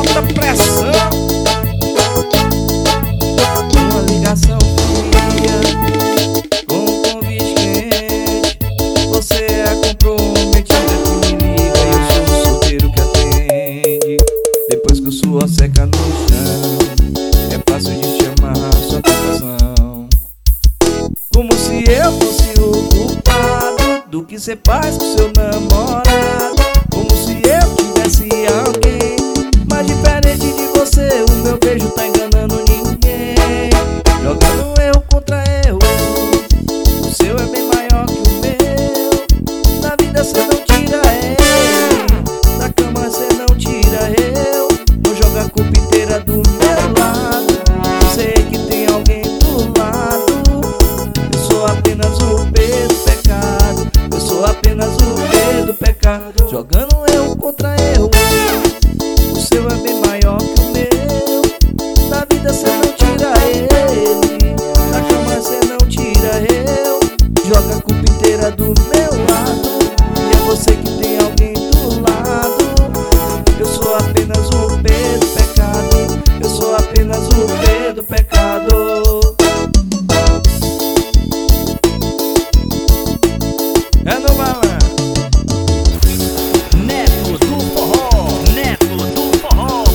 alta pressão. Uma ligação fria com um convite quente. Você é comprometida que me liga e eu sou o solteiro que atende. Depois que o suor seca no chão, é fácil de chamar sua tentação. Como se eu fosse o culpado do que cê faz com seu namorado. Como se eu tivesse alguém mais diferente de você. O meu beijo tá enganando ninguém, jogando eu contra eu. O seu é bem maior que o meu. Da vida cê não tira eu, da cama cê não tira eu. Não joga a culpa inteira do meu lado. Sei que tem alguém do lado. Eu sou apenas o P do pecado. Eu sou apenas o P do pecado, jogando eu contra eu. O seu é bem maior que o meu. Da vida cê não tira ele, da cama cê não tira eu. Joga a culpa inteira do meu lado. E é você que tem alguém do lado. Eu sou apenas o P do pecado. Eu sou apenas o P do pecado. É no balanço. Neto do forró, Neto do forró.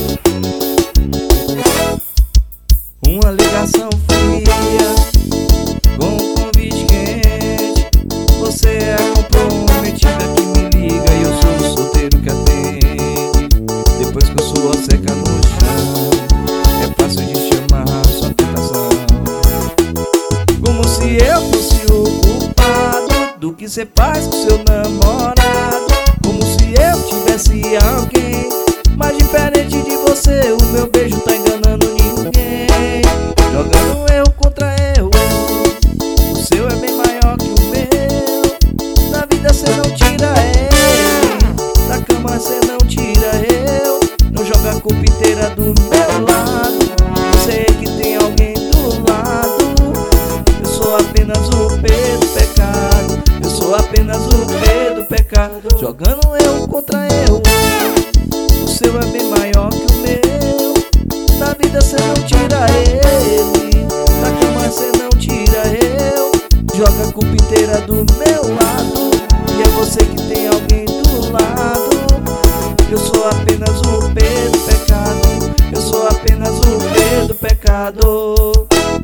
Uma ligação fria com um convite quente. Você é comprometida que me liga e eu sou o solteiro que atende. Depois que o suor seca no chão, é fácil de chamar sua tentação. Como se eu fosse o culpado do que cê faz com seu namorado. Como se eu tivesse alguém mais diferente de você. O meu beijo tá enganando ninguém, jogando eu contra eu. O seu é bem maior que o meu. Da vida cê não tira ele, da cama cê não tira eu. Não joga a culpa inteira do meu lado. Sei que tem alguém do lado. Eu sou apenas o P do pecado. Eu sou apenas o P do pecado, jogando eu contra eu. O seu é bem maior que o meu. Da vida cê não tira ele, da cama cê não tira eu. Joga a culpa inteira do meu lado. E é você que tem alguém do lado. Eu sou apenas o P do pecado. Eu sou apenas o P do pecado.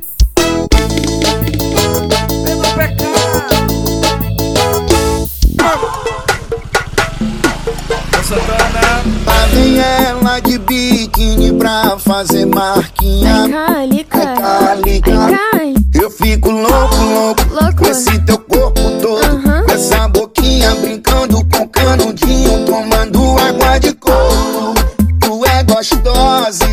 P do pecado. Lá vem ela de biquíni pra fazer marquinha. Eu fico louco com esse teu corpo todo, com essa boquinha brincando com canudinho, tomando água de coco. Tu é gostosa,